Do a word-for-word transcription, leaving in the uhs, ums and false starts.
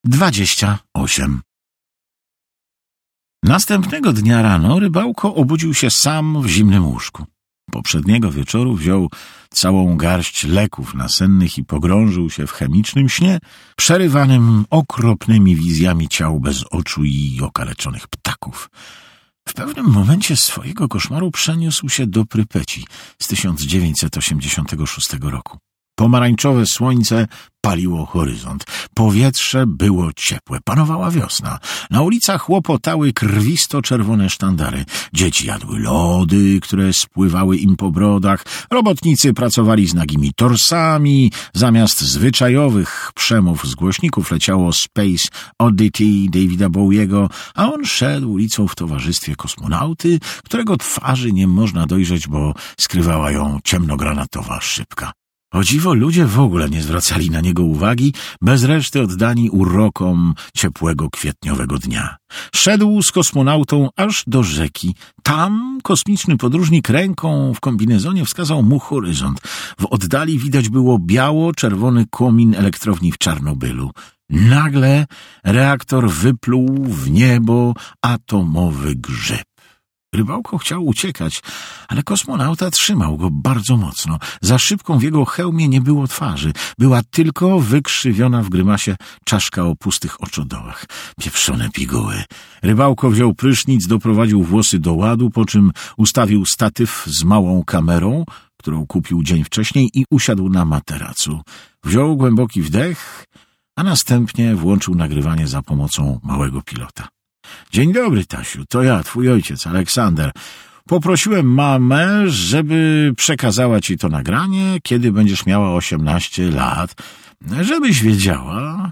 dwadzieścia osiem. Następnego dnia rano Rybałko obudził się sam w zimnym łóżku. Poprzedniego wieczoru wziął całą garść leków nasennych i pogrążył się w chemicznym śnie, przerywanym okropnymi wizjami ciał bez oczu i okaleczonych ptaków. W pewnym momencie swojego koszmaru przeniósł się do Prypeci z tysiąc dziewięćset osiemdziesiątego szóstego roku. Pomarańczowe słońce paliło horyzont. Powietrze było ciepłe. Panowała wiosna. Na ulicach łopotały krwisto-czerwone sztandary. Dzieci jadły lody, które spływały im po brodach. Robotnicy pracowali z nagimi torsami. Zamiast zwyczajowych przemów z głośników leciało Space Oddity Davida Bowiego, a on szedł ulicą w towarzystwie kosmonauty, którego twarzy nie można dojrzeć, bo skrywała ją ciemnogranatowa szybka. O dziwo, ludzie w ogóle nie zwracali na niego uwagi, bez reszty oddani urokom ciepłego kwietniowego dnia. Szedł z kosmonautą aż do rzeki. Tam kosmiczny podróżnik ręką w kombinezonie wskazał mu horyzont. W oddali widać było biało-czerwony komin elektrowni w Czarnobylu. Nagle reaktor wypluł w niebo atomowy grzyb. Rybałko chciał uciekać, ale kosmonauta trzymał go bardzo mocno. Za szybką w jego hełmie nie było twarzy. Była tylko wykrzywiona w grymasie czaszka o pustych oczodołach. Pieprzone piguły. Rybałko wziął prysznic, doprowadził włosy do ładu, po czym ustawił statyw z małą kamerą, którą kupił dzień wcześniej, i usiadł na materacu. Wziął głęboki wdech, a następnie włączył nagrywanie za pomocą małego pilota. Dzień dobry, Tasiu, to ja, twój ojciec, Aleksander. Poprosiłem mamę, żeby przekazała ci to nagranie, kiedy będziesz miała osiemnaście lat, żebyś wiedziała,